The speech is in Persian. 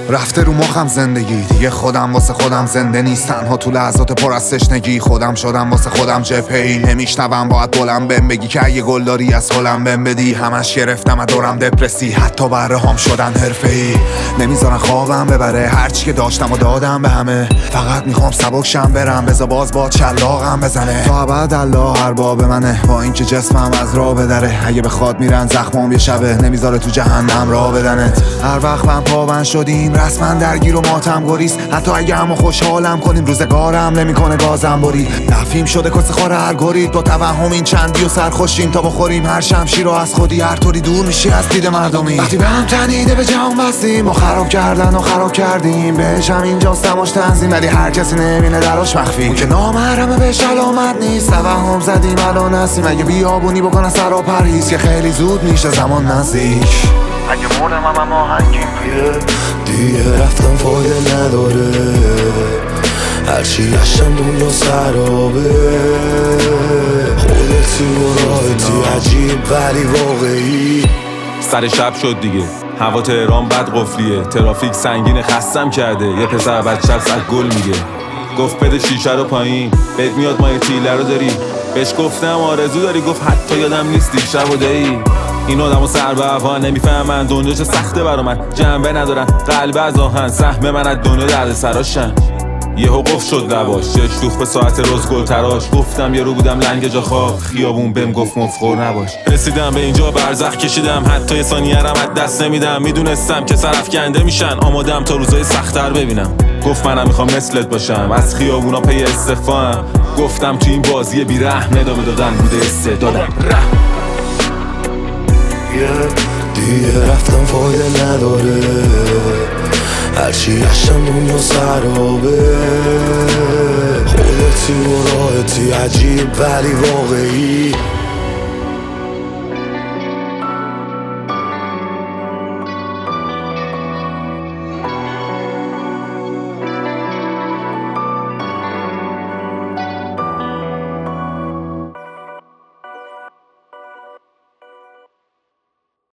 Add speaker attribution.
Speaker 1: رفته رو مخم زندگی دیگه، خودم واسه خودم زنده نیست، تنها تو لحظات پر از تشنگی. خودم شدم واسه خودم جبهه‌ای، نمیشنوم باید بلند بهم بگی که اگه گل داری از هلم بهم بدی. همش گرفتم از دورم دپرسی، حتی بره هم شدن حرفه‌ای. نمیذارن خوابم ببره، هرچی که داشتم و دادم به همه. فقط میخوام سبک شم برم، بذار باز با چلاقم بزنه. تا ابد الله ارباب منه، با اینکه جسمم از راه بدره. اگه بخواد میرن زخمام یه شبه، نمیذاره تو جهنم راه بدنت. هر وقت من پابند شدیم رسما درگیر و ماتم گریز. حتی اگه همو خوشحالم کنیم روزگارم نمیکنه گازم بری. نفیم شده کس خور هر گرید، با توهم این چندی و سرخوشیم تا بخوریم هر شمشیر رو از خودی. هر طوری دور میشی از دید مردمی، وقتی به هم تنیده به جهان بستیم. ما خراب کردن و خراب کردیم، بهش هم اینجاست دماش تنظیم، ولی هر کسی نمینه دراش مخفی. اون که نامحرمه بهش علامت نیست، توهم زدیم الان هستیم. اگه بیابونی بکنن سر و پرهیز که خیلی زود میشه زمان نزدیک. اگه مردم هم آهنگیم
Speaker 2: دیگه رفتم فایده نداره، هرچی گشتم دنیا سرابه. خودتی و راحتی عجیب ولی واقعی.
Speaker 3: سر شب شد دیگه، هوا تهران بد قفلیه، ترافیک سنگین خستم کرده. یه پسر بچه سگ گل میگه، گفت بده شیشه رو پایین، بهت میاد ما یه تیله رو داری. بهش گفتم آرزو داری، گفت حتی یادم نیست دیشب و دایی. این آدمو سر به هوا نمیفهمن، دنیا چه سخته برا من، جنبه ندارن قلب از آهن. سهم من از دنیا درد سراشن، یهو قفل شد لباش، چش دوخت به ساعت روز گل تراش. گفتم یه رو بودم لنگ جا خواب، خیابون بهم گفت مفخور نباش. رسیدم به اینجا برزخ کشیدم، حتی یه ثانیه رم از دست نمیدم. میدونستم که سرافکنده میشن، آمادم تا روزای سخت‌تر ببینم. گفت منم میخوام مثلت باشم، از خیابونا پی استفام. گفتم تو این بازی بی‌رحم ادامه دادن بوده استعدادم.
Speaker 2: دیگه رفتم فایده نداره، هرچی گشتم دنیا سرابه. خودتی و راحتی عجیب ولی واقعی.